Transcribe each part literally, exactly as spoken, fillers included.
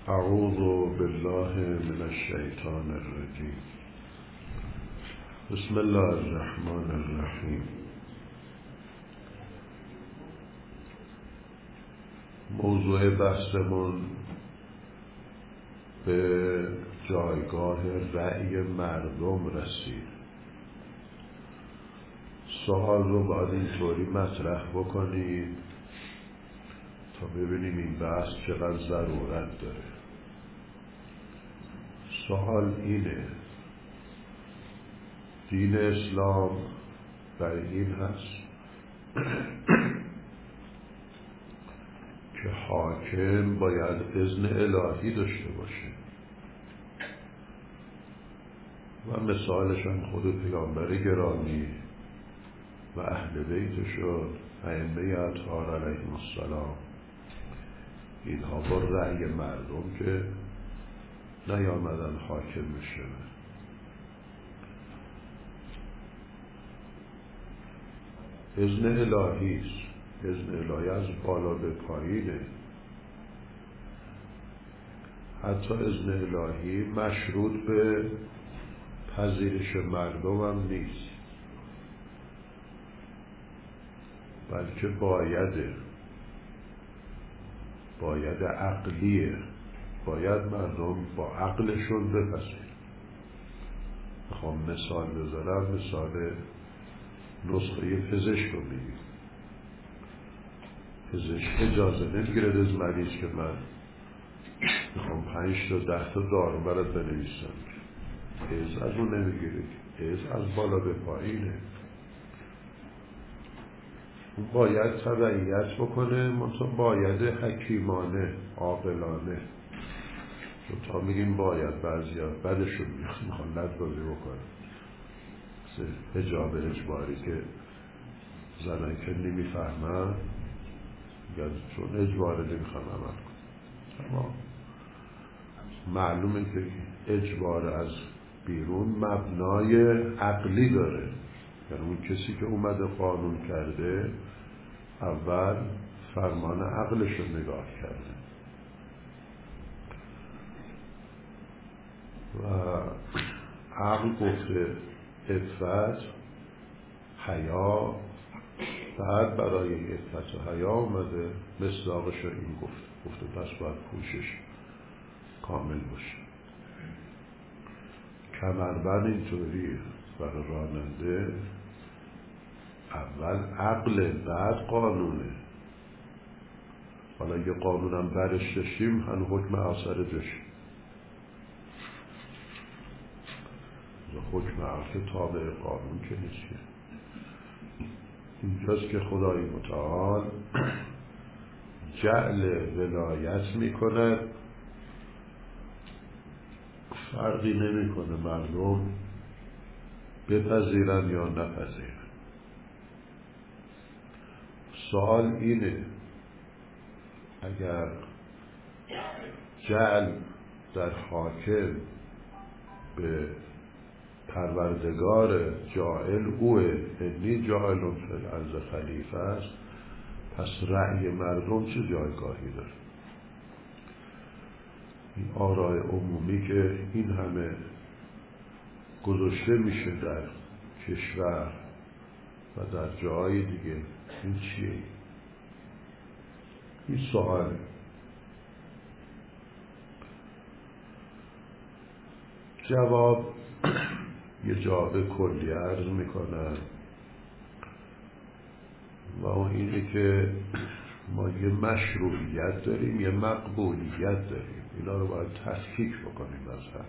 اعوذ بالله من الشیطان الرجیم. بسم الله الرحمن الرحیم. موضوع بحثمون به جایگاه رأی مردم رسید. سوال رو باید اینطوری مطرح بکنید تا ببینیم این بحث چقدر ضرورت داره. سوال اینه: دین اسلام برای این هست که حاکم باید اذن الهی داشته باشه و مثالش هم خود پیامبر گرامی و اهل بیتش و ائمه اطهار علیهم السلام، اینها با رأی مردم که نیامدن حاکم بشه. اذن الهی است. اذن الهی از بالا به پایینه. حتی اذن الهی مشروط به پذیرش مردم هم نیست، بلکه بایده باید عقلیه. باید مردم با عقلشون بپذیرن. میخوام مثال بذارم، مثال نسخه پزشک رو میگیم. پزشک اجازه نمیگیره از مریض که من میخوام پنج تا ده تا دارو برات بنویسم. از از اون نمیگیره، از از بالا به پایینه. باید تبعیت بکنه، منطقه باید حکیمانه، عاقلانه. تا میگیم باید، بعضی ها بدشون میخوان لد بازی بکنه، حجاب اجباری که زنایی که نمیفهمن میگن چون اجباره نمیخوان عمل کن. اما معلومه که اجبار از بیرون مبنای عقلی داره. یعنی اون کسی که اومده قانون کرده اول فرمان عقلش رو نگاه کرده و عقل گفته عفت، حیا، بعد برای عفت و حیا اومده مصداقش رو این گفته گفته پس باید پوشش کامل باشه. کمربند اینطوری برای راننده اول عقل بعد قانونه. حالا یه قانونم برش داشتیم هنو حکم اثر داشتیم. حکم اثر تابع قانون که نیست. اینجاست که خدای متعال جعل ولایت میکنه، فرقی نمیکنه مردم بپذیرن یا نپذیرن. سوال اینه: اگر جعل در حاکم به پروردگار جاعل اوه، انی جاعلون فی الارض خلیفه است، پس رأی مردم چه جایگاهی داره؟ این آراء عمومی که این همه گذاشته میشه در کشور و در جای دیگه، این چیه؟ این سواله. جواب یه جواب کلی عرض میکنم و اون اینه که ما یه مشروعیت داریم، یه مقبولیت داریم. اینا رو باید تفکیک بکنیم از هم.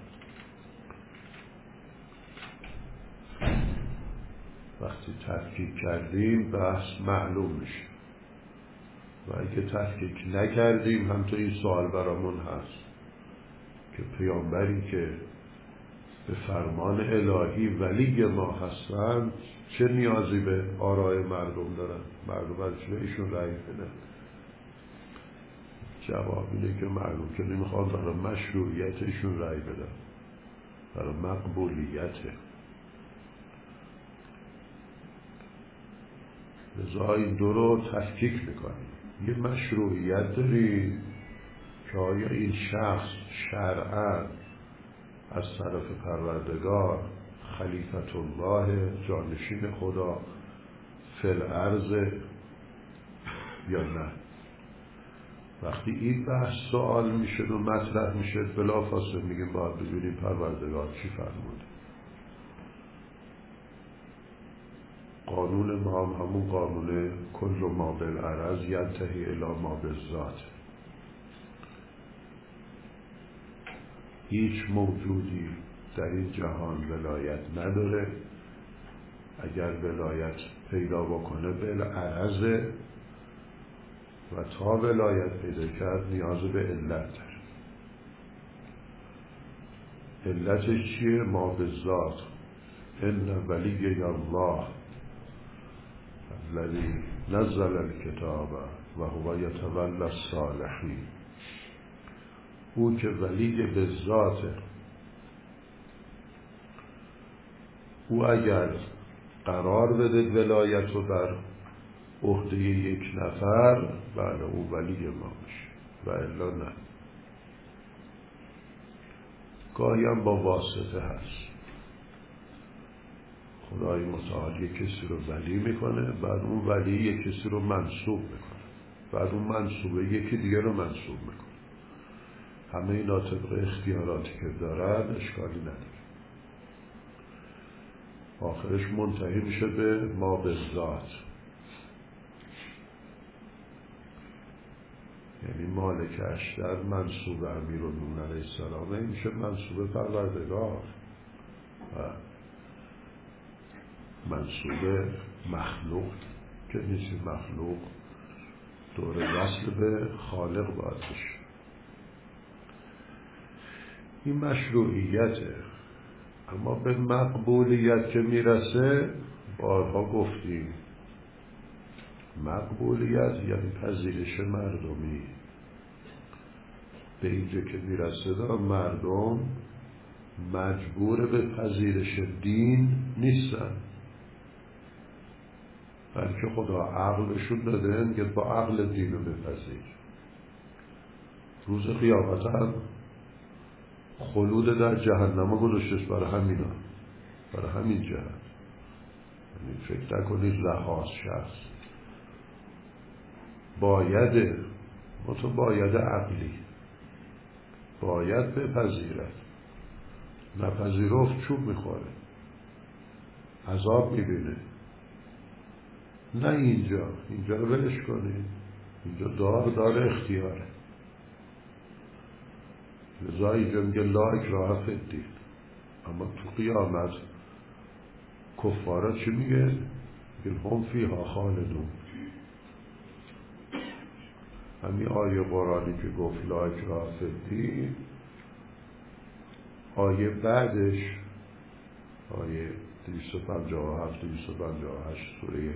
وقتی تفکیک کردیم بحث معلوم میشه و اگه تفکیک نکردیم هم تو این سوال برامون هست که پیامبری که به فرمان الهی ولی ما هستند چه نیازی به آراء مردم دارن؟ مردم از چه ایشون رأی بدن؟ جواب اینه که معلوم که نمیخوان برای مشروعیت ایشون رأی بدن، برای مقبولیته. لذا این دو رو تفکیک میکنیم. یه مشروعیت داریم که آیا این شخص شرعاً از طرف پروردگار خلیفت الله جانشین خدا فی الارض یا نه. وقتی این بحث سوال میشه و مطرح میشه بلافاصله میگیم باید ببینیم پروردگار چی فرموده. قانون ما هم همون قانون کل ما بالعرض ینتهی الی ما بالذات. هیچ موجودی در این جهان ولایت نداره، اگر ولایت پیدا بکنه بالعرض و تا ولایت پیدا کرد نیاز به علت داره. علتش چیه؟ ما بالذات. ان ولی الله الذی نزل الکتاب و هو یتولی الصالحین. او که ولی به ذاته، او اگر قرار بده ولایت رو بر عهده یک نفر، بله او ولی ما میشه و الا نه. گاهی هم با واسطه هست. خدای متعال یک کسی رو ولی میکنه، بعد اون ولی یک کسی رو منصوب میکنه، بعد اون منصوبه یکی دیگه رو منصوب میکنه. همه اینا طبق اختیاراتی که دارن اشکالی نداره. آخرش منتهی میشه به ما بالذات. یعنی مالک اشتر منصوب امیرالمومنین علیه السلام، این میشه منصوب پروردگار و منصوب مخلوق که نیست. مخلوق دور وصل به خالق باید بشه. این مشروعیته. اما به مقبولیت که میرسه، بارها گفتیم مقبولیت یعنی پذیرش مردمی. به اینجا که میرسه دا مردم مجبور به پذیرش دین نیستن، بلکه خدا عقلشون داده که با عقل دین رو بپذیر. روز قیامت هم خلود در جهنم رو گذاشتش برای همینا، برای همین جهت. یعنی فکر نکنید لحاظ شخص باید متو باید عقلی باید بپذیرد، نپذیرفت چوب میخوره، عذاب میبینه. نه اینجا اینجا رو ولش کنید، اینجا دار دار اختیاره. لذا اینجا میگه لا اکراه فی الدین. اما تو قیامت کفارا چی میگه؟ میگه هم فیها خالدون. همین آیه قرآنی که گفت لا اکراه فی الدین، آیه بعدش آیه دویست و پنجاه و هفت دویست و پنجاه و هشت سوره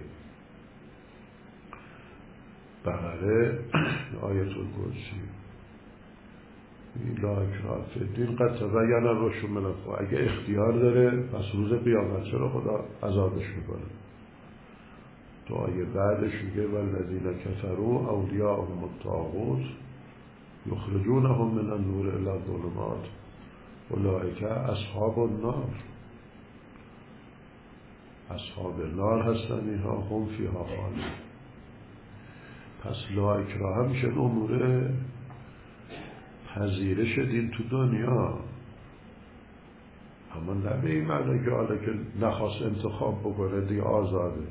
بقره آیه الکرسی، لا اکراه فی الدین قد تبین الرشد من الغی. اگه اختیار داره پس روز قیامت چرا خدا عذابش میکنه؟ تو آیه بعدش میگه والذین کفروا اولیاءهم الطاغوت یخرجونهم من النور الی الظلمات اولئک اصحاب النار. اصحاب النار هستن اینها، هم فیها خالدون. پس لا اکراه میشه امور پذیرش دین تو دنیا، اما نه به این معنی که حالا که نخواست انتخاب بکنه دیگه آزاده.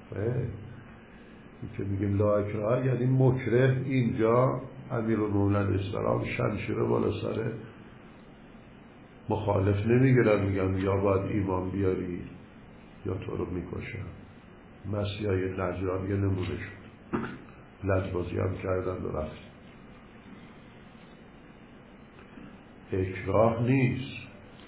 این که میگیم لا اکراه یعنی مکره. اینجا امیرالمومنین علیه السلام شمشیر بالا سر مخالف نمیگیرن میگن یا باید ایمان بیاری یا تو رو میکشن. مسیحای نجران یه نمونه شد، لجبازی هم کردن و رفت. اکراه نیست،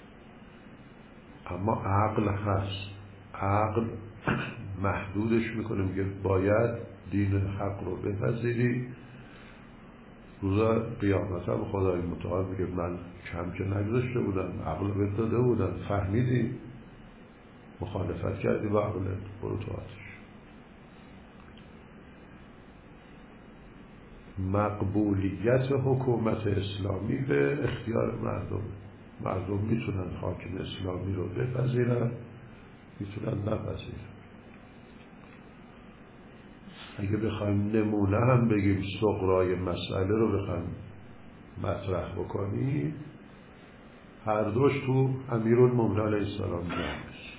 اما عقل هست. عقل محدودش میکنه، میگه باید دین حق رو بپذیری. روز قیامت هم خدای متعال میگه من کم که نگذاشته بودم، عقل بهت داده بودم، فهمیدی، مخالفت کردی با عقلت، برو تو آتش. مقبولیت حکومت اسلامی به اختیار مردم. مردم میتونن حاکم اسلامی رو بپذیرن، میتونن نپذیرن. اگه بخوایم نمونه هم بگیم صغرای مسئله رو بخوایم مطرح بکنیم، هر دوش تو امیرالمومنین علیه السلام جمعش.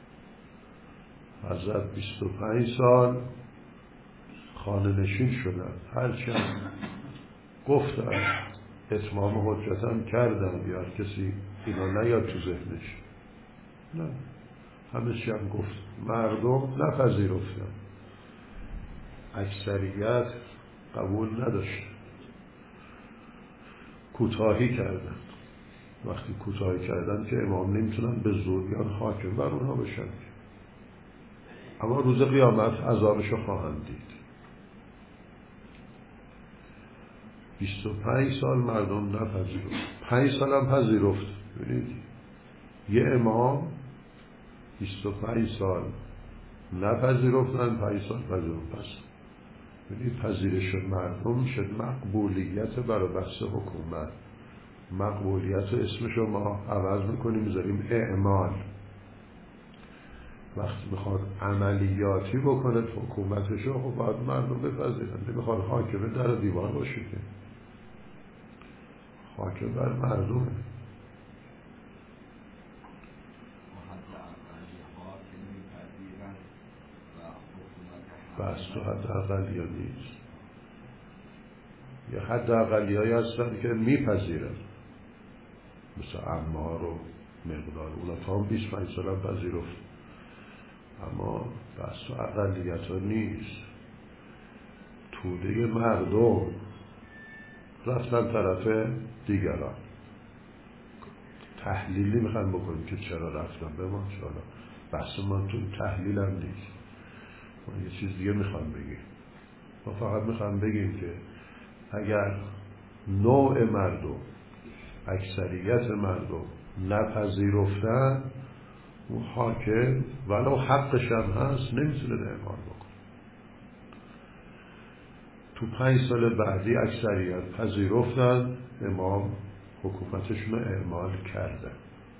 حضرت بیست و پنج سال خانه نشین شدن، هرچند گفتن اتمام حجتم کردن، یا کسی اینا نیاد تو ذهنش، نه، همه چی هم گفت، مردم نپذیرفتن، اکثریت قبول نداشت، کوتاهی کردن. وقتی کوتاهی کردن که امام نمیتونن به زور بیان حاکم بر اونها بشن، اما روز قیامت عذابشو خواهند دید. بیست و پنج سال مردم نپذیرفت، پنج سال هم پذیرفت. ببینید یه امام بیست و پنج سال نپذیرفتن، پنج سال پذیرفت. پس ببینید پذیرش مردم شد مقبولیت برای بحث حکومت. مقبولیت اسمشو ما عوض میکنیم میذاریم اعمال. وقتی میخواد عملیاتی بکنه حکومتشو، خب باید مردم بپذیرن. نمیخواد حاکم در دیوار باشه که، حاکم بر مردمه. بس تو حد اقلی ها نیست، یه حد اقلی هایی هستن که میپذیرن، مثل عمار و مقدار، اونا تا هم بیست و پنج سال هم پذیرفت، اما بس تو اقلیت ها نیست. توده مردم رفتن طرف دیگران. تحلیلی میخوایم بکنیم که چرا رفتن به ما، چرا بحث ما تو تحلیل هم نیست، ما یه چیز دیگه میخوایم بگیم. ما فقط میخوایم بگیم که اگر نوع مردم، اکثریت مردم نپذیرفتن، اون حاکم ولو حقش هم هست نمیتونه اعمال بکنه. تو پنج سال بعدی اکثریت پذیرفتن، امام حکومتشون رو اعمال کرده.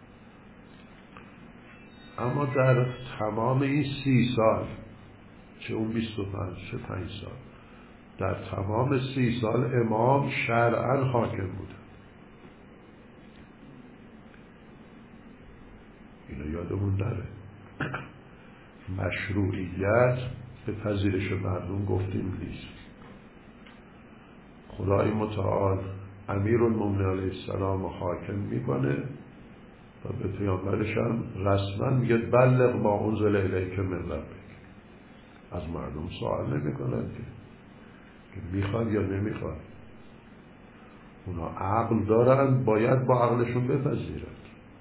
اما در تمام این سی سال، چه اون بیست و پنج چه پنج سال، در تمام سی سال امام شرعاً حاکم بوده. اینو یادمون نره. مشروعیت به پذیرش مردم گفتیم نیست. خدای متعال امیرالمومنین علیه السلام حاکم میکنه و به پیامبرش هم رسما میگه بلغ ما انزل الیک من ربک. از مردم سوال نمیکنن که که میخواد یا نمیخواد. اونا عقل دارن، باید با عقلشون بپذیرن.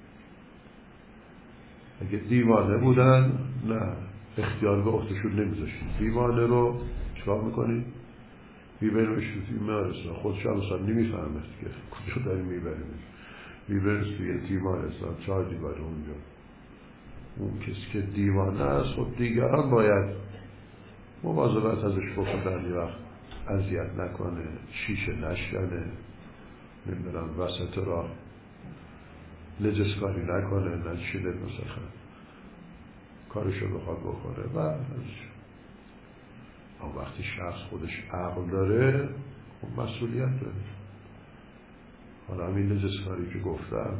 اگه دیوانه بودن، نه، اختیار به اختشون نمیذاشتیم. دیوانه رو چرا میکنیم؟ میبریمش توی بیمارستان، خودش هم اصلا نمیفهمه که کجا داریم میبریمش، میبریمش توی بیمارستان، چهار دیواره اونجا. اون کسی که دیوانه است، خب دیگران باید مواظبت ازش بکنن، یه وقت اذیت نکنه، شیشه نشکنه، نمیدونم وسط راه نجسکاری نکنه، نشیده مثلا کارشو بخواد بکنه. و اما وقتی شخص خودش عقل داره، خب مسئولیت داره. حالا همین نجسکاری که گفتم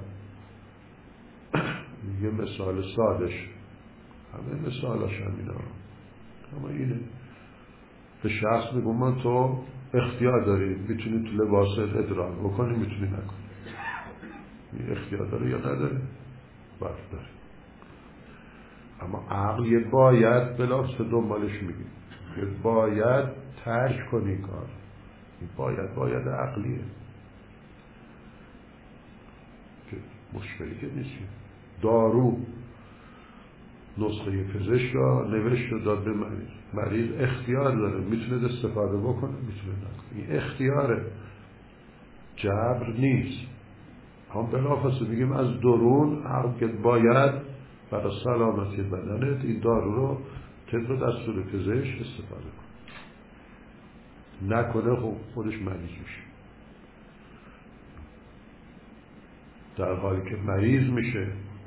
یه مثال سادش، همه مثالاش همینا، اما اینه به شخص بگم من تو اختیار داری، میتونی تو لباست ادرار بکنی، میتونی نکنی. این اختیار داره یا نداره؟ باید داره. اما عقل یه باید بلافت دنبالش میگی، یه باید ترک کنی کار. این باید باید عقلیه که مشکلی که نیستی. دارو نسخه پزشک را نوشت و داد به مریض، مریض اختیار داره، میتونه استفاده بکنه، میتونه نکنه. این اختیاره، جبر نیست. هم بلافاصله میگیم از درون عقل که باید برای سلامتی بدنت این دارو رو طبق دستور پزشک استفاده کن. نکنه خب خودش مریض میشه. در حالی که مریض میشه،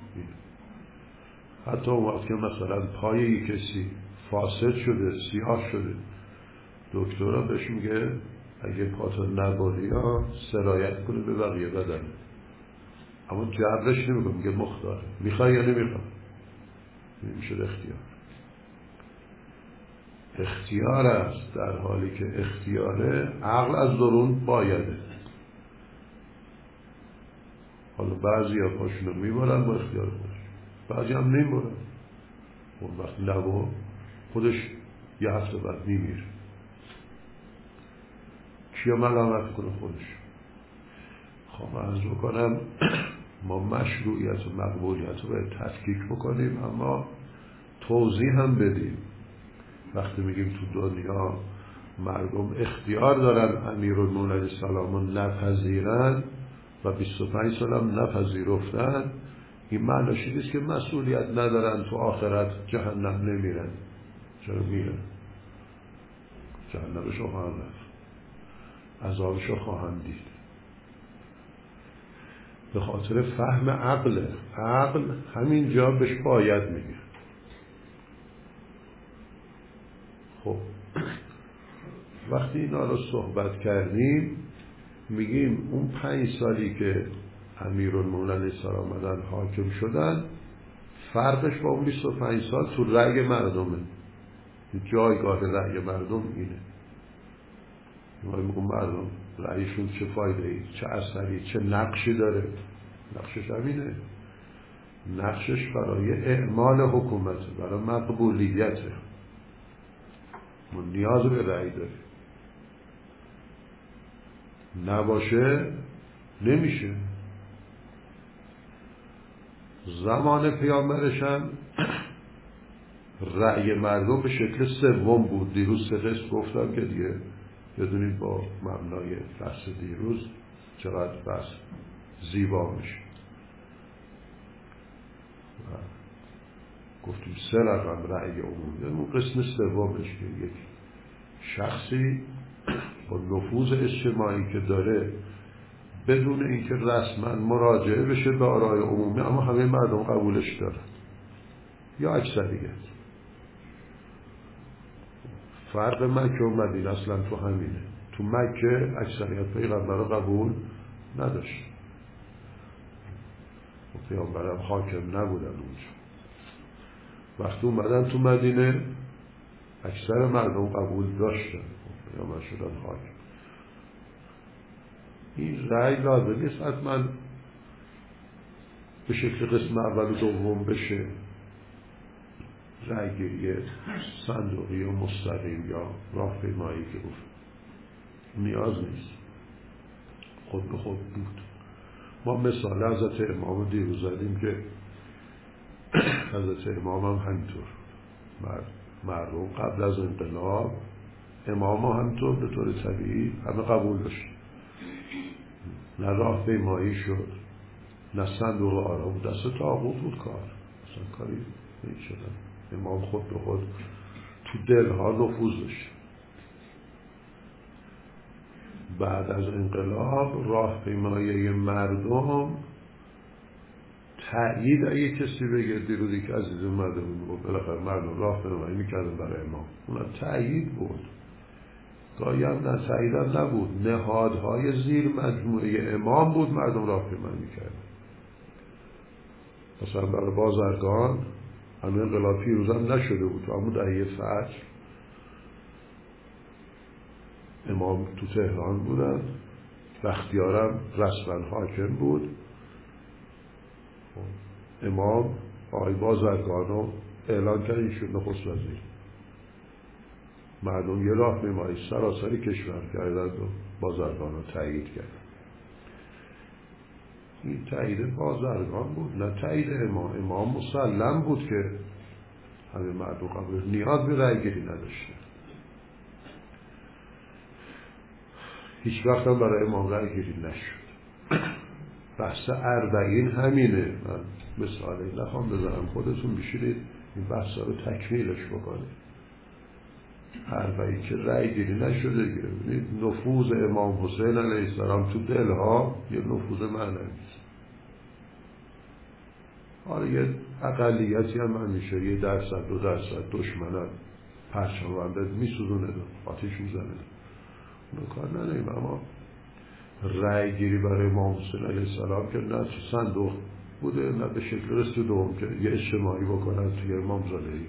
حتی اون وقت که مثلا پای یک کسی فاسد شده، سیاه شده، دکترها بهش میگه اگه پاتو نباری ها سرایت کنه به بقیه بدن، اما جبرش نمیگه، میگه مختاره، میخوای یا نمیخوای. میشه اختیار. اختیار است، در حالی که اختیاره عقل از درون بایده. حالا بعضی ها پاشونو میبارن با اختیار خودش، بعضی هم نمیبارن. اون وقت نبا خودش یه هفته بعد میمیره. کیا ملامت کنه؟ خودش. خب عرض بکنم ما مشروعیت و مقبولیت رو باید تفکیک بکنیم، اما توضیح هم بدیم. وقتی میگیم تو دنیا مردم اختیار دارن امیرالمومنین علیه السلام رو نپذیرن و بیست و پنج سال هم نپذیرفتن، این معناش نیست که مسئولیت ندارن، تو آخرت جهنم نمیرن. چرا میرن؟ جهنمشو خواهند رفت، عذابشو خواهند دید. به خاطر فهم عقل. عقل همین جا بهش باید میگه. خب وقتی اینا رو صحبت کردیم، میگیم اون پنج سالی که امیرالمومنین علیه السلام آمدن حاکم شدن، فرقش با اون بیست و پنج سال تو رأی مردمه. جایگاه رأی مردم اینه. ما میگم مردم رأیشون چه فایده ای، چه اثری، چه نقشی داره. نقشش همینه. نقشش برای اعمال حکومت، برای مقبولیته. ما نیاز به رأی داریم. نباشه نمیشه. زمان پیامبرش هم رأی مردم به شکل سوم بود. دیروز سه قسم گفتم که دیگه بدونید با مبنای بحث دیروز چقدر بحث زیبا میشه. گفتیم سه رقم رأی عمومی. اون قسم سومش که یک شخصی با نفوذ اجتماعی که داره بدون اینکه رسما مراجعه بشه به آرای عمومی، اما همه مردم قبولش دارن یا اکثریت. فرق مکه و مدینه اصلا تو همینه. تو مکه اکثریت پیغمبر رو قبول نداشت، پیغمبر هم حاکم نبودن اونجا. وقتی اومدن تو مدینه اکثر مردم قبول داشتن، پیغمبر شدن حاکم. این رأی لازم نیست حتما به شکل قسم اول و دوم بشه، رأی گیری صندوقی یا مستقیم یا راهپیمایی که گفت نیاز نیست، خود به خود بود. ما مثال حضرت امام دیروز زدیم که حضرت امام هم همینطور مردم قبل از انقلاب امام هم همینطور به طور طبیعی همه قبول داشت. نه راهپیمایی شد، نه صندوق آرا بود، دست طاغوت بود کار، اصلا کاری نمی‌شدن. امام خود به خود تو دلها نفوذ داشت. بعد از انقلاب راهپیمایی مردم تأیید، اگه کسی بگه دیروزی که عزیز اومده بود بالاخره مردم راهپیمایی میکردن برای امام، اونم تأیید بود. گاهی هم نه تأیید هم نبود، نهادهای زیر مجموعه امام بود مردم راهپیمایی میکردن. مثلا برای بازرگان همین انقلاب پیروز هم نشده بود، اما دهه فجر امام تو تهران بودن، بختیارم رسما حاکم بود. امام آقای بازرگان رو اعلان کرد این شد نخست وزیر. مردم یه راهپیمایی سراسری کشور کردند و بازرگان رو تایید کرد. این تایید بازرگان بود، نه تایید امام. امام مسلم بود که همه مردم قبول، نیاز به رأی گیری نداشته. هیچ وقت هم برای امام رأی گیری نشد. بحث اربعین همینه. من مثالی نخوام بزنم، خودتون بشینید این بحث رو تکمیلش بکنید. حرفایی که رأی گیری نشده دیگه. نفوذ امام حسین علیه السلام تو دلها یه نفوذ معنوی است. حالا یه اقلیتی هم همیشه یه درصد دو درصد دشمنن پرچم بنده میسوزونه آتیش میزنه، اونو کار نداریم. اما رأی گیری برای امام حسین علیه السلام که نه تو صندوق بوده نه به شکل رسولم که یه اجتماعی بکنن توی امام زادهی.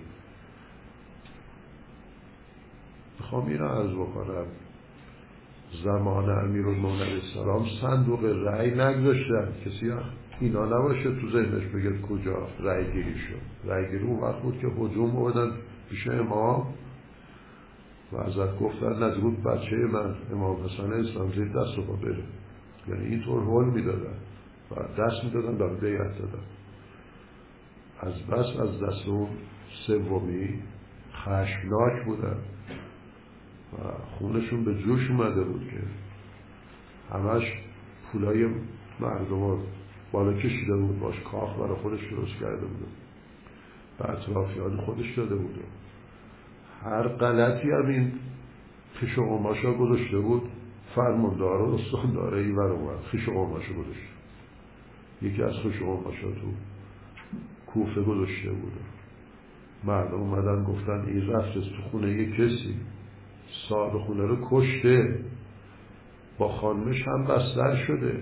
میخوام این رو عرض بکنم، زمان امیرالمومنین علیه السلام صندوق رأی نگذاشتن. کسی اینا نباشه تو ذهنش بگه کجا رأی گیری شد. رأی گیری اون وقت بود که هجوم آوردن پیش امام و ازت گفتن نزدود بچه من امام حسن اسلام زیر دست رو بره، یعنی اینطور هول میدادن و دست میدادن دارم بیعت دادن. از بس از دست اون سومی خشمناک بودن و خونشون به جوش اومده بود که همش پولای مردم رو بالا کشیده بود، باش کاخ برای خودش درست کرده بود، به اطرافیان خودش داده بود. هر غلطی هم این خیش و قماشا گذاشته بود، فرماندار و استاندار این ور اومد خیش و قماشا گذاشته. یکی از خیش و قماشا تو کوفه گذاشته بود. مردم اومدن گفتن این رفت تو خونه یک کسی صاحب خونه رو کشته، با خانمش هم بستر شده،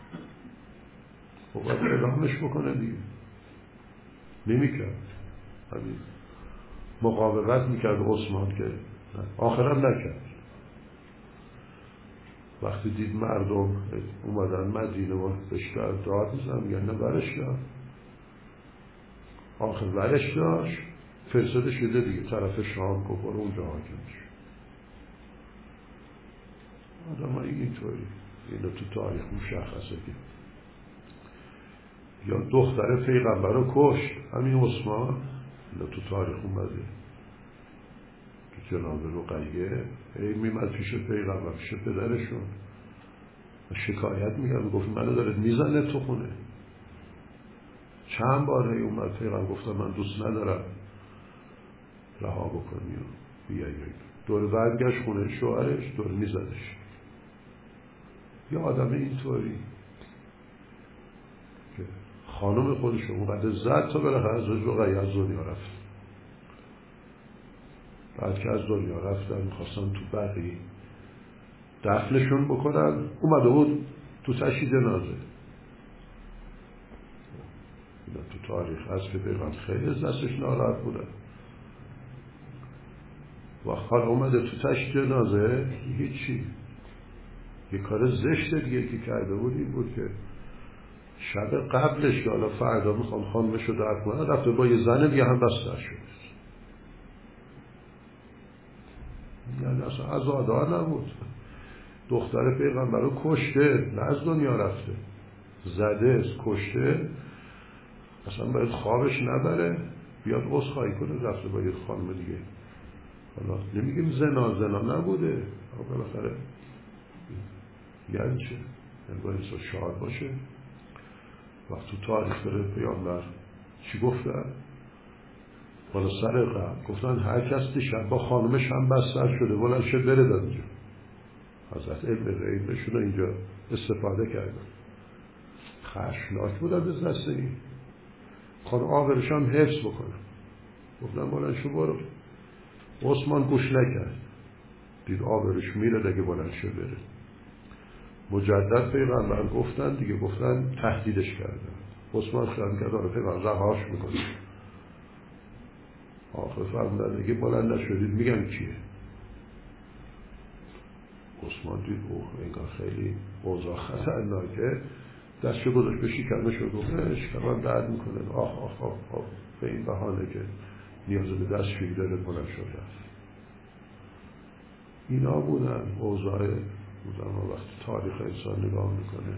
خب باید اعلامش بکنه دیگه. نمیکرد، همین مقاومت میکرد عثمان که آخرم نکرد. وقتی دید مردم اومدن مدینه و بشتر داد میزن میگن نه برش دار، آخر برش داشت فرستاده شده دیگه طرف شام کفر اونجا حاکم شد. آدم ها اینطوری اینو تو تاریخ مشخصه که یا دختر پیغمبر رو کشت همین عثمان، اینو تو تاریخ اومده که جناب رقیه ای میمد پیش پیغمبر پیش پدرشون شکایت میگن، گفت منو داره میزنه تو خونه. چند بار هی اومد پیغمبر گفتم من دوست ندارم رها بکنی و بیایی. دور برگشت خونه شوهرش دور میزدش. یه آدم اینطوری که خانم خودش اونقدر زد تا بالاخره از رقیه از دنیا رفت. بعد که از دنیا رفتن میخواستن تو بقی دفنشون بکنن، اومده بود تو تشییع جنازه. اینا تو تاریخ هست که پیغمبر خیلی از دستش ناراحت بودن. وقت حالا اومده تو تشییع جنازه هیچی. یه کار زشت دیگه که کرده بود این بود که شب قبلش که حالا فردا میخوام خانمش رو درد کنه رفته با یه زن دیگه هم بستر شده. یعنی اصلا عزادار نبود، دختر پیغمبر رو کشته، نه از دنیا رفته، زده کشته، اصلا باید خوابش نبره بیاد عذرخواهی کنه رفته با یه خانم دیگه. حالا نمیگیم زنا زنا نبوده، اما بالاخره یعنی چه؟ یعنی باید انسان شاد باشه. وقت تو تاریخ بره پیامبر چی گفتن؟ بالا سر قبل گفتن هر کس دیشب با خانمش هم بستر شده بلند شد بره داد اینجا. حضرت علم غیبشون رو اینجا استفاده کردن. خشمناک بودن از دست این. خانم آورش هم حفظ بکنن. گفتن بلند شو برو. عثمان گوش نکرد. دید آورش میره دیگه بلند شو بره. مجدد پیغمبر گفتن دیگه، گفتن تهدیدش کردن. عثمان خیال کرد آره پیغمبر رهاش میکنه. آخر فرمودن دیگه بلند نشدید میگن کیه؟ عثمان دید اوه انگار خیلی اوضاع خطرناکه، دستشو گذاشت به شکمش و گفت شکمم درد میکنه. آخ آخ آخ آخ به این بهانه که نیاز به دستشویی داره بلند شد رفت. اینا بودن اوضاع بودن. ما وقتی تاریخ انسان نگاه میکنه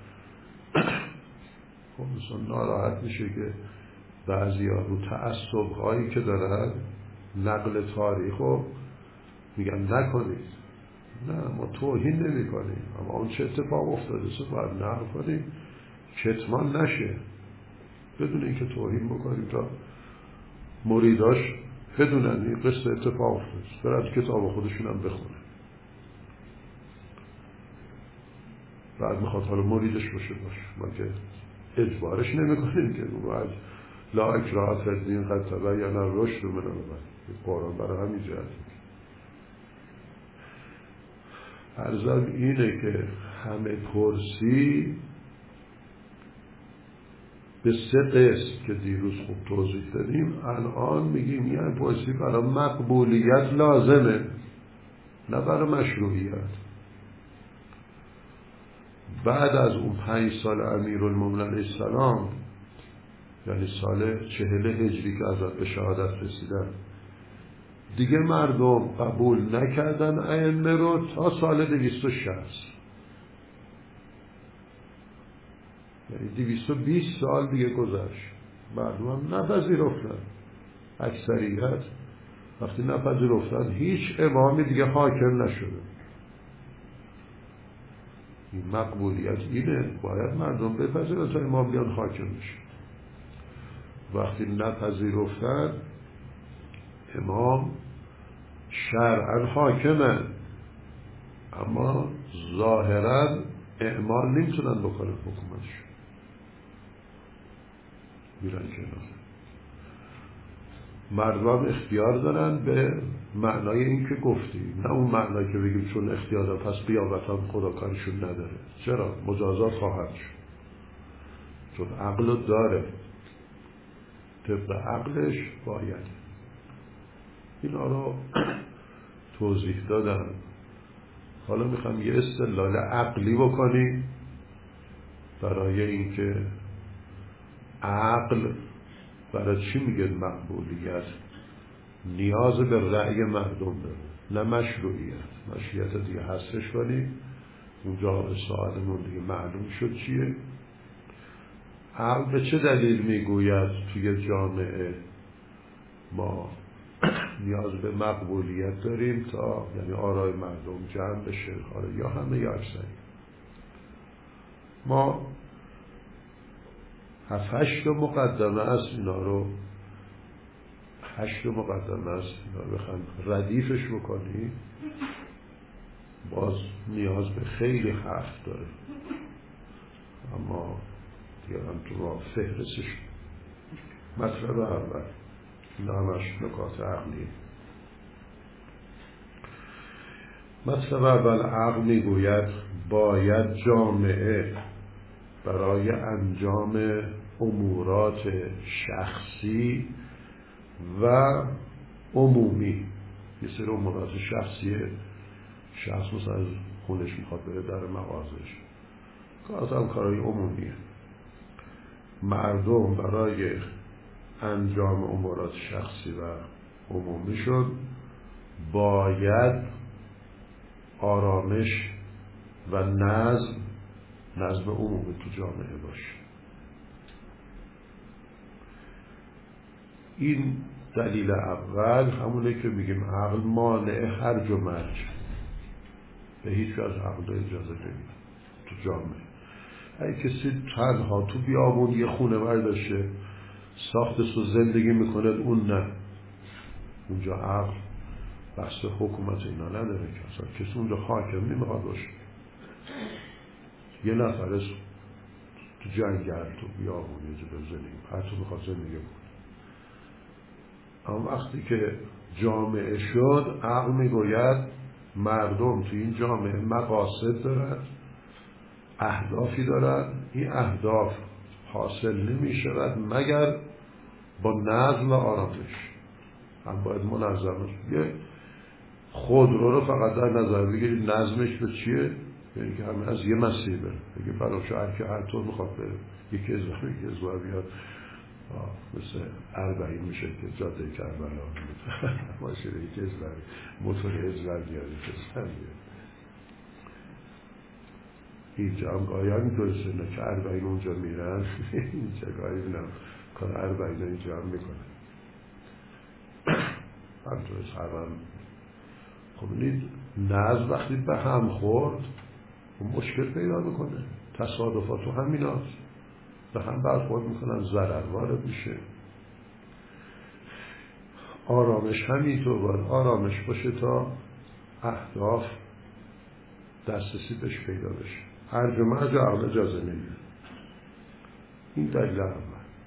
خب انسان ناراحت میشه که بعضی ها رو تعصب هایی که دارن نقل تاریخ رو میگن نکنید. نه ما توهین نمی کنیم، اما اون چه اتفاق افتاده سه باید نقل کنیم کتمان نشه بدون اینکه توهین بکنیم تا مریداش بدونن این قصه اتفاق افتاد، برای کتاب خودشون هم بخونه. بعد میخواد حالا مریدش باشه باشه، ما که اجبارش نمیکنیم که اون از لا اکراه فی الدین قد تبین الرشد من الغی، قرآن برای همین جهت عرضم اینه که همه پرسی به سه قسم که دیروز خوب توضیح دادیم، الان میگیم یه پرسی برای مقبولیت لازمه نه برای مشروعیت. بعد از اون پنج سال امیرالمومنین علیه السلام، یعنی سال چهل هجری که ازت به شهادت رسیدن، دیگه مردم قبول نکردن ائمه رو تا سال دویست و شصت، یعنی دویست و بیست سال دیگه گذشت، مردم هم نپذیرفتن. اکثریت وقتی نپذیرفتن هیچ امامی دیگه حاکم نشده. این مقبولیت اینه، باید مردم بپذیرن تا امام بیان حاکم بشه. وقتی نپذیرفتن امام شرعاً حاکمه، اما ظاهراً اعمال نمیتونن بکنن حکومتش، میرن کنار. مردم اختیار دارن به معنای این که گفتی، نه اون معنای که بگیم چون اختیار دارن پس قیامتا خدا کارشون نداره. چرا؟ مجازات خواهد شد، چون عقل داره، طبق عقلش باید. اینا رو توضیح دادم. حالا میخوام یه استدلال عقلی بکنیم برای اینکه عقل برای چی میگه مقبولیت نیاز به رأی مردم داره، نه مشروعیت. مشروعیت دیگه حسش کنیم، اونجا سوالمون دیگه معلوم شد چیه. عقل به چه دلیل میگوید توی جامعه ما نیاز به مقبولیت داریم تا یعنی آرای مردم جمع بشه، حالا یا همه یا اکثری. ما هفت هشت مقدمه است، اینا رو هشت مقدمه است، اینا رو بخوام ردیفش بکنی باز نیاز به خیلی حرف داره، اما دیگرم تو را فهرستش. مطلب اول نامش نکات عقلی. مطلب اول عقل میگوید باید جامعه برای انجام امورات شخصی و عمومی، یه سری امورات شخصی شخص مثلا از خونش میخواد بره در مغازش، کارات هم کارهای عمومیه. مردم برای انجام امورات شخصی و عمومی شد باید آرامش و نظم نظم عمومی تو جامعه باشه. این دلیل اول همونه که میگیم عقل مانع هرج و مرج، به هیچ از عقل اجازه نمیده تو جامعه. اگه کسی تنها تو بیابون یه خونه برداشته ساختش رو زندگی میکنه، اون نه، اونجا عقل بحث حکومت اینا نداره که اصلا کسی اونجا حاکم نمیخواد باشه. یه نفر است تو جنگل تو بیابون یه جا زندگی حتی میخواد زندگی کنه. اما وقتی که جامعه شد عقل میگوید مردم تو این جامعه مقاصد دارن، اهدافی دارن، این اهداف حاصل نمی شود مگر با نظم و آرامش. هم باید منظم یه خودرو رو فقط در نظر بگیرید نظمش به چیه؟ یعنی که همه از یه مسیر بره، اگه برای شهر که هر طور میخواد بره یکی از وقت یکی از وقت بیاد مثل اربعین میشه که جاده کربلا ماشین یکی از وقت موتور از وقت بیاد یکی از وقت بیاد. اینجا هم گاهی همینطور سنه که اربعین اونجا میرن اینجا گاهی بینم کار اربعین اینجا هم میکنه همطور سرم. خب اینید نظم وقتی به هم خورد مشکل پیدا میکنه، تصادفات تو همین هست به هم برخورد میکنن، ضرر وارد میشه. آرامش همینطور باید آرامش باشه تا اهداف دسترسی بهش پیدا بشه. هرج و مرج عقل اجازه نمیده. این دلیل اول.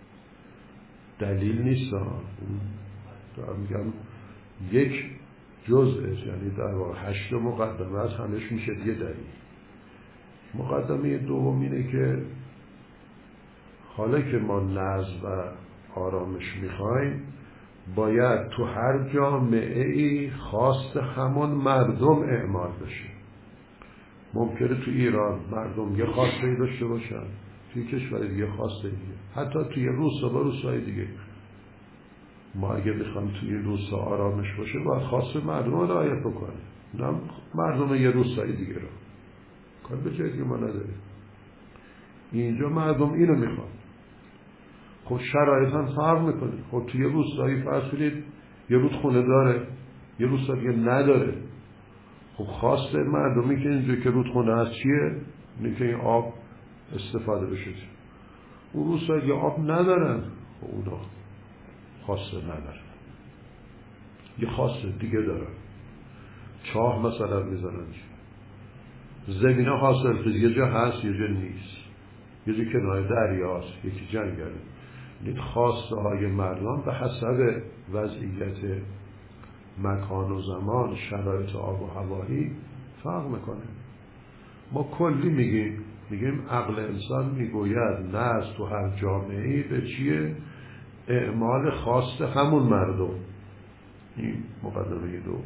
دلیل نیست ها، دارم میگم یک جزء، یعنی در واقع هشت مقدمه از همش میشه یه دلیل. مقدمه دوم اینه که حالا که ما نظم و آرامش میخوایم، باید تو هر جامعه ای خواست همون مردم اعمال بشه. ممکنه تو ایران مردم یه خواسته داشته باشن، توی کشور دیگه خواسته دیگه، حتی توی روستا با روستای دیگه. ما اگه بخوایم توی روستا آرامش باشه باید خواست مردم رو رعایت بکنیم، نه مردم یه روستای دیگه رو. کار به جایی که ما نداره. اینجا مردم اینو میخوان. خب شرایط هم فرق میکنه. خب توی روستایی فرض کنید یه رودخونه داره، یه روستا دیگه نداره. خب خواست مردمی که اینجا که رودخونه هست چیه؟ اینه که این آب استفاده بشه. اون روستا دیگه آب ندارن، خب اونا خواسته ندارن، یه خواسته دیگه دارن. چاه مثلا میزنن، زمین ها حاصل خیز یه جا هست یه جا نیست، یه جا کنار دریاست یکی جنگله. این خواسته های مردم به حسب وضعیت مکان و زمان، شرایط آب و هوایی فرق میکنه. ما کلی میگیم میگیم عقل انسان میگوید نظم تو هر جامعه‌ای به چیه؟ اعمال خواست همون مردم. این مقدمه دو.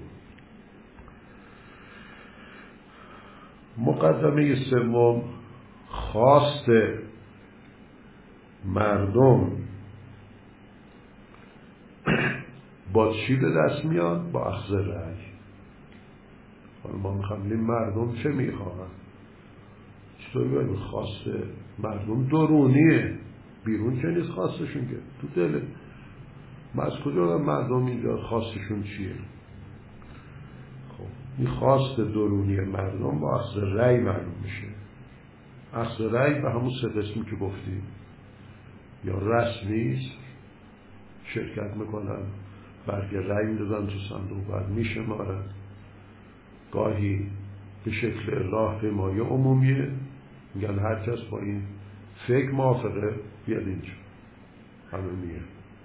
مقدمه سوم، خواست مردم با چی به دست میاد؟ با اخذ رأی. حالا ما میخوایم مردم چه میخواهن؟ چطور باید خواست مردم درونیه، بیرون که نیست خواستشون، که تو دله. ما از کجا مردم اینجا خواستشون چیه؟ خب این خواست درونی مردم با اخذ رأی معلوم میشه. اخذ رأی به همون سه قسمی که گفتیم، یا رسمی شرکت میکنن، برگ رأی میدادن تو صندوق، بعد میشمارن. گاهی به شکل راهپیمایی عمومیه، میگن هر کس با این فکر موافقه بیاد اینجا، همه میگه.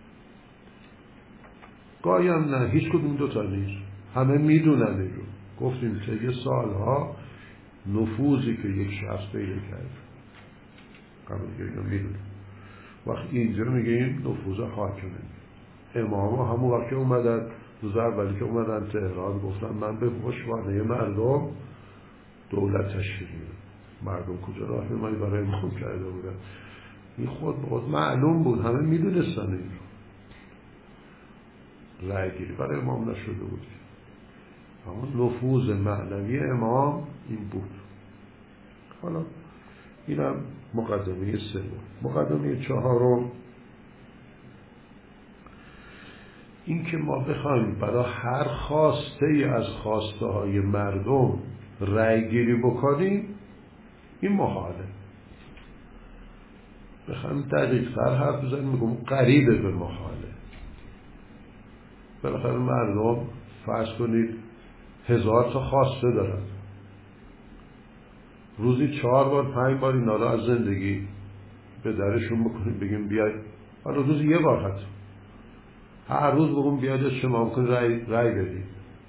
گاهی هم نه، هیچ کدوم دوتا نیست، همه میدونن این رو. گفتیم که یه سالها نفوذی که یک شخص پیدا کرد، همه دیگه اینو میدونن. وقتی اینجا میگیم نفوذ حاکمه. امام ها همون وقت که اومدن روز اولی که اومدن تهران گفتن من به پشتوانه مردم دولت تشکیل میدم. مردم کجا راهپیمایی برای امام کرده بودن؟ این خود خود معلوم بود، همه میدونستن این رو. رأی گیری برای امام نشده بود، اما نفوذ معنوی امام این بود. حالا اینم مقدمه سوم. مقدمه چهارم، این که ما بخوایم برای هر خواسته ای از خواسته های مردم رأی گیری بکنیم، این محاله. بخوایم دقیق تر حرف بزنیم میگم قریبه به محاله. بالاخره مردم فرض کنید هزار تا خواسته دارن، روزی چهار بار پنج بار اینا رو از زندگی به درشون بکنیم، بگیم بیاید، حالا روزی یه بار حتی هر روز بگم بیاید شما ممکن رای, رای بدید،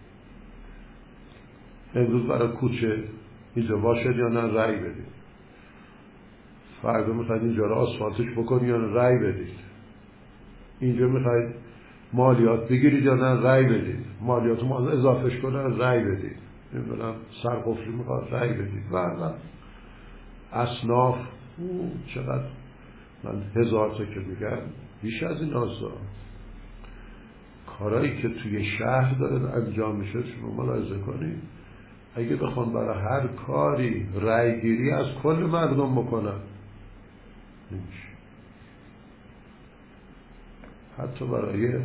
امروز برای کوچه اینجا باشد یا نه رای بدید، فردا میخواید اینجا رو آسفالتش بکنید یا نه رای بدید، اینجا میخواید مالیات بگیرید یا نه رای بدید، مالیات ما اضافهش کنن رای بدید، نمیدونم سرقفلی میخواد رای بدید و و اصناف چقدر، من هزار تا که میگم بیش از این آزا کارهایی که توی شهر داره انجام میشه شما ملاحظه کنید. اگه بخوان برای هر کاری رای گیری از کل مردم بکنن نمیشه، حتی برای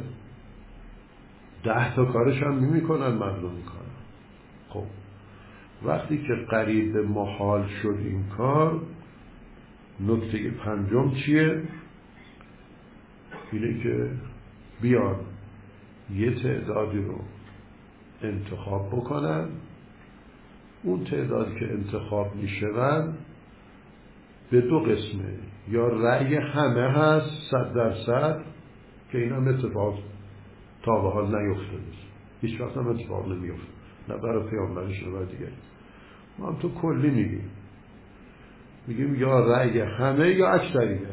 ده تا کارش هم نمی کنن مردم میکنن. خب وقتی که قریب محال شد این کار، نکته پنجم چیه؟ اینه که بیان یه تعدادی رو انتخاب بکنن، اون تعدادی که انتخاب میشون به دو قسمه، یا رأی همه هست صد درصد که این هم اتفاق تا به حال نیفتاده، هیچ وقت هم اتفاق نمیفته، نه برای پیامبرش نه برای دیگری. ما هم تو کلی میگیم میگیم یا رأی همه یا اکثریت.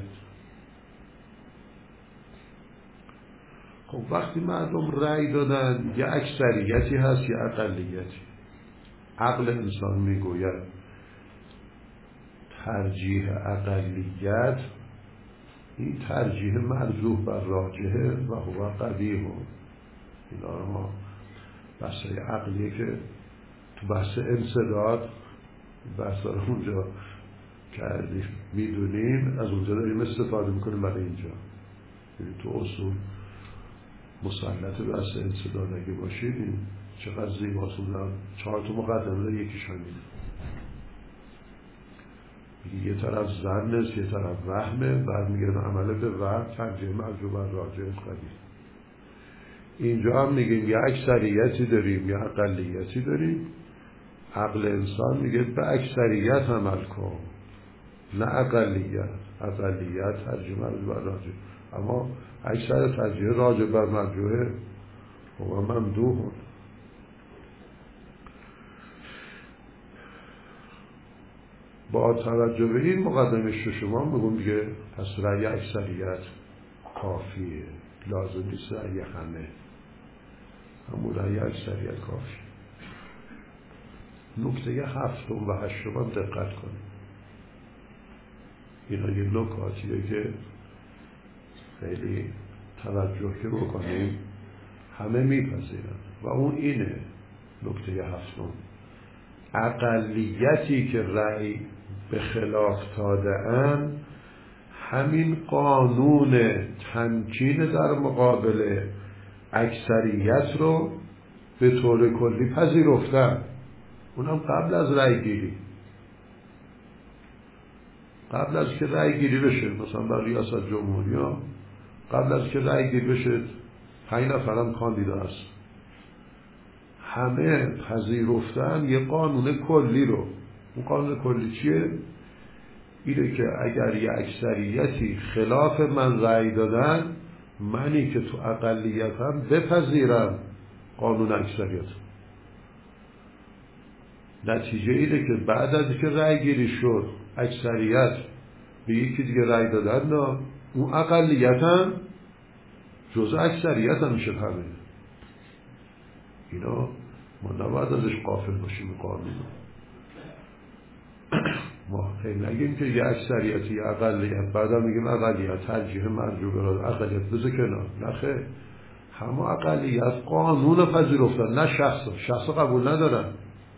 خب وقتی مردم رأی دادن یه اکثریتی هست یا اقلیتی. عقل انسان میگوید ترجیح اقلیت، این ترجیح مرجوح بر راجحه و هو قبیح. اینا رو ما بحثای عقلیه که تو بحث انسداد بحث رو اونجا کردیم میدونیم، از اونجا داریم استفاده میکنیم برای اینجا. یعنی تو اصول مسلط بحث انسداد اگه باشید این چقدر زیباست. اونم چهار تا مقدمه داره، یکیشان اینه، یه طرف ظن است یه طرف وهمه، بعد میگه عمله به وهم ترجیح مرجوح بر راجح قبیح. اینجا هم میگیم یه اکثریتی داریم یا اقلیتی داریم. عقل انسان میگه به اکثریت عمل کن نه اقلیت. اقلیت ترجیح مرجوح بر راجح، اما اکثر ترجیح راجح بر مرجوح و ممدوح. با توجه به این مقدمه شما میگم دیگه پس رأی اکثریت کافیه، لازم نیست رأی همه، همون رأی اکثریت کافی. نکته هفتم و هشتم هم دقت کنید، اینا یه نکاتیه که خیلی توجه که بکنیم همه میپذیرن و اون اینه. نکته هفتم، اقلیتی که رأی به خلاف داده‌اند همین قانون تمکین در مقابل اکثریت رو به طور کلی پذیرفتن، اونم قبل از رأی گیری، قبل از که رأی گیری بشه. مثلا برای ریاست جمهوری ها قبل از که رأی گیری بشه پنج نفرم کاندیدا هست، همه پذیرفتن یه قانون کلی رو. اون قانون کلی چیه؟ اینه که اگر یه اکثریتی خلاف من رأی دادن، منی که تو اقلیتم بپذیرم قانون اکثریت. نتیجه اینه که بعد از که رأی گیری شد اکثریت به یکی دیگه رأی دادن، نه اون اقلیت هم جزء اکثریت هم میشه همه. اینا ما نباید ازش غافل باشیم. قانون ما خیلی نگیم که یه اکثریتی یه اقلیت بعد هم میگیم اقلیت ترجیح مرجوح بر اقلیت بذار کنار. نخیر، همه اقلیت قانون پذیرفتن، نه شخص. شخص قبول ندارن،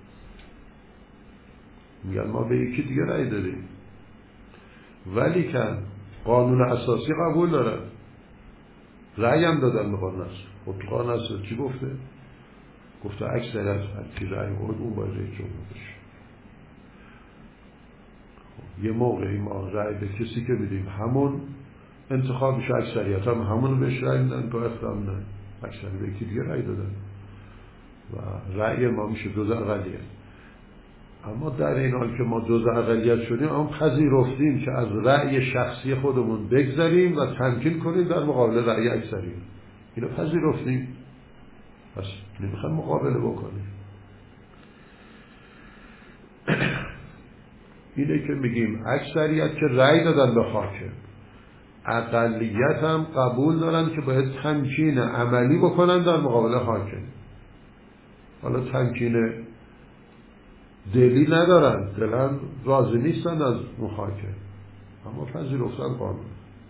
میگن ما به یکی دیگه رأی دادیم، ولی که قانون اساسی قبول دارن، رأی هم دادن به قانون اساسی. خب تو قانون اساسی چی گفته؟ گفته اکثریت هرکی رأی خورد اون باید رئیس جمهور بشه. خب یه موقعی ما رأی به کسی که میدیم همون انتخاب میشه، اکثریت هم همون بهش رأی میدن، تو اختام نه اکثریت به یکی دیگه رأی دادن و رأی ما میشه جزء اقلیت. اما در این حال که ما جزء اقلیت شدیم، اما پذیرفتیم که از رأی شخصی خودمون بگذریم و تمکین کنیم در مقابل رأی اکثریت. اینو پذیرفتیم، پس نمیخوایم مقابله بکنیم. اینه که میگیم اکثریت که رأی دادن به حاکم، اقلیت هم قبول دارن که باید تمکین عملی بکنن در مقابل حاکم. حالا تمکین دلی ندارن، دلن راضی نیستن از محاکم، اما پذیرفتن قانون.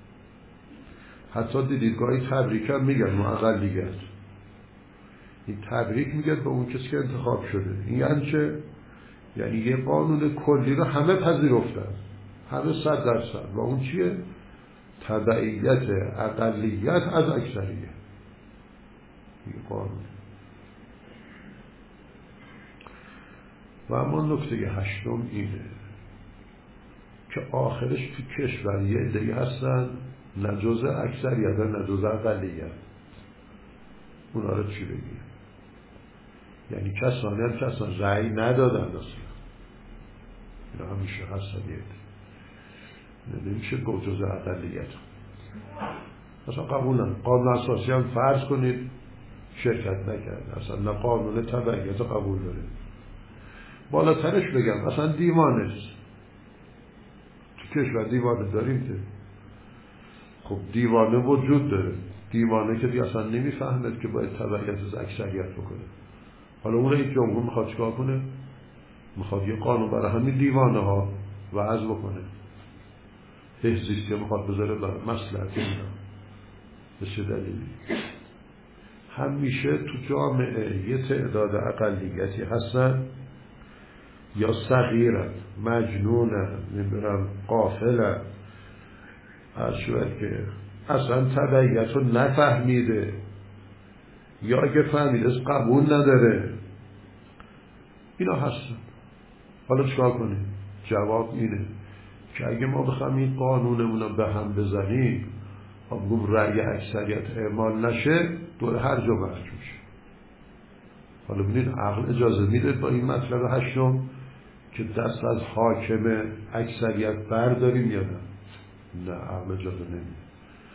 حتی دیدگاهی تبریک هم میگن اقلیت، این تبریک میگن به اون کسی که انتخاب شده. این یعنی چه؟ یعنی یه قانون کلی رو همه پذیرفتن، همه صد درصد. و اون چیه؟ تبعیت اقلیت از اکثریت. این قانون. و اما نکته هشتم اینه که آخرش تو کشور یه عده‌ای هستن نه جزء اکثریت نه جزء اقلیت. اونا رو چی بگیم؟ یعنی کسانی هم کسان رأی ندادن اصلا، اینا همیشه هستن. نمیشه گفت جز اقلیت. اصلا قبول نمی قانون اساسی هم فرض کنید شرکت نکرد، اصلا نه قانون تبعیت قبول داره. بالاترش بگم اصلا دیوانه است. تو کشور دیوانه داریم که خب دیوانه وجود داره، دیوانه که دیگه اصلا نمیفهمد که باید تبعیت از اکثریت بکنه. حالا اون رئیس جمهور میخواد چیکار کنه؟ میخواد یه قانون برای همین دیوانه ها وضع بکنه، حزبیست که میخواد بذاره برای مصلحت اینا. به چه دلیلی؟ همیشه تو جامعه یه تعداد اقلیتی هستن یا صغیرن، مجنونن، نمیدونم غافلن، از شاید که اصلا تبعیت رو نفهمیده یا اگه فهمیده قبول نداره، اینا هستن. حالا چکار کنیم؟ جواب اینه که اگه ما بخوایم این قانونمون رو به هم بزنیم، خب رأی اکثریت اعمال نشه، دور هر جا محکوم شه. حالا ببینید عقل اجازه میده با این مطلب هشتم که دست از حاکم اکثریت برداریم یا نه؟ نه، عقل اجازه نمیده.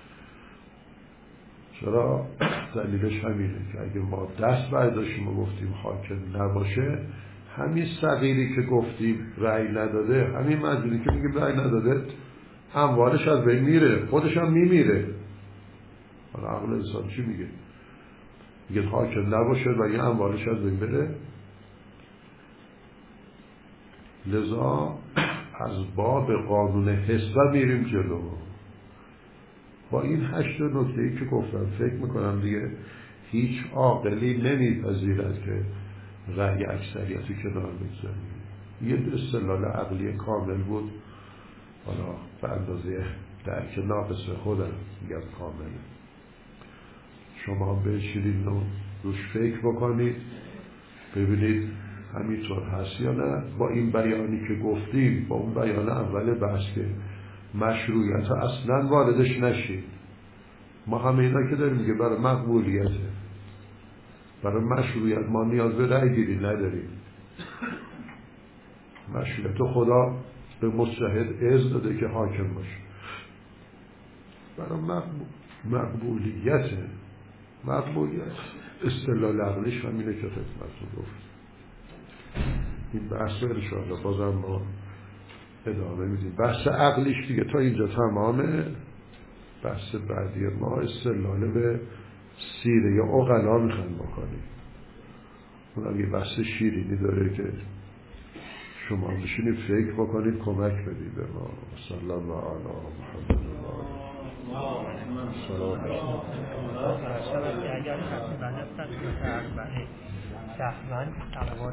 چرا؟ دلیلش همینه که اگه ما دست برداشتیم و گفتیم حاکم نباشه، همین صغیری که گفتیم رأی نداده، همین مجنونی که میگیم رأی نداده، اموالش از بین میره، خودش هم میمیره. حالا عقل انسان چی میگه؟ میگه حاکم نباشه و یه اموالش از بین بره. لذا از باب قانون حسبه میریم جلو. با این هشت نکته‌ای که گفتم فکر میکنم دیگه هیچ عاقلی نمیپذیرد که رأی اکثریتی کنار بگذاریم. یه استدلال عقلی کامل بود، حالا به اندازه درک ناقص خودم میگم کامله. شما بشینید و روش فکر بکنید ببینید همینطور هست یا نه. با این بیانی که گفتیم، با اون بیان اول بحث که مشروعیت اصلا واردش نشید، ما همه اینا که داریم میگه برای مقبولیته، برای مشروعیت ما نیاز به رأی گیری نداریم. مشروعیت خدا به مجتهد اذن داده که حاکم باشه. برای مقبول... مقبولیته مقبولیت استدلال عقلیش همینه که خدمتتون گفت. این بحث رو انشاءالله بازم ما ادامه میدیم. بحث عقلیش دیگه تا اینجا تمامه. بحث بعدی ما استدلال به سیره یا عقلا میخوایم بکنیم. اونم یه بحث شیرینی داره که شما بشینید فکر بکنید، کمک بدید به ما. صلی الله علی محمد و آله سلام علیکم.